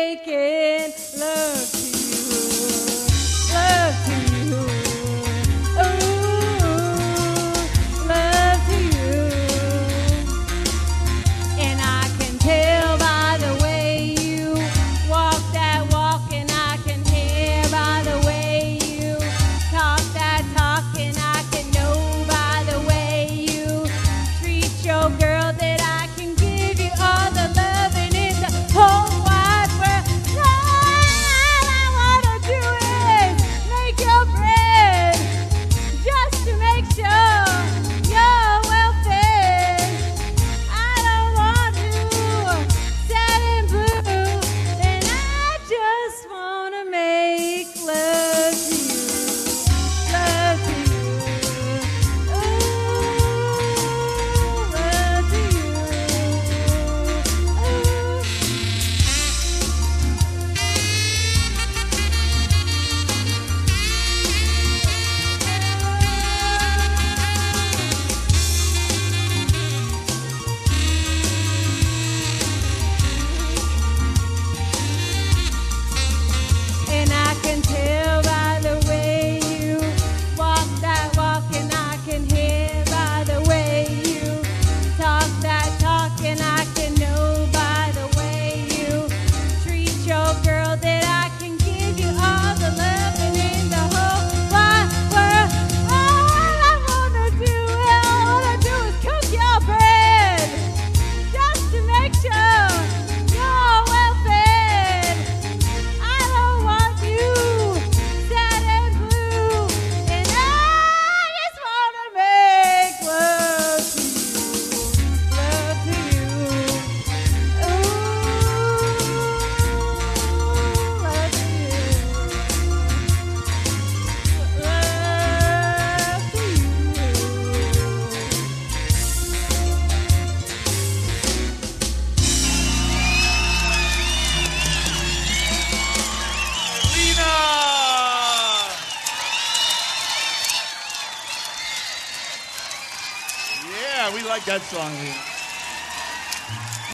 making love to you, love to you, ooh, love to you. And I can tell by the way you walk that walk, and I can hear by the way you talk that talk, and I can know by the way you treat your girl that I can give you all the loving in the whole wide world. All I wanna do is make your bread, just to make sure you're well fed. I don't want you sad and blue, and I just wanna make love to you, love to you, ooh, love to you, ooh. And I can tell by the way you walk that walk, and I can hear by the way you talk that talk, and I can know by the way you treat your girl that I can give you all the loving in the whole wide world. All I wanna do is cook your bread, just to make sure you're well fed. I don't want you sad and blue, and I just wanna make love to you, ooh, love to you, love to you. Lena! Yeah, we like that song, Lena.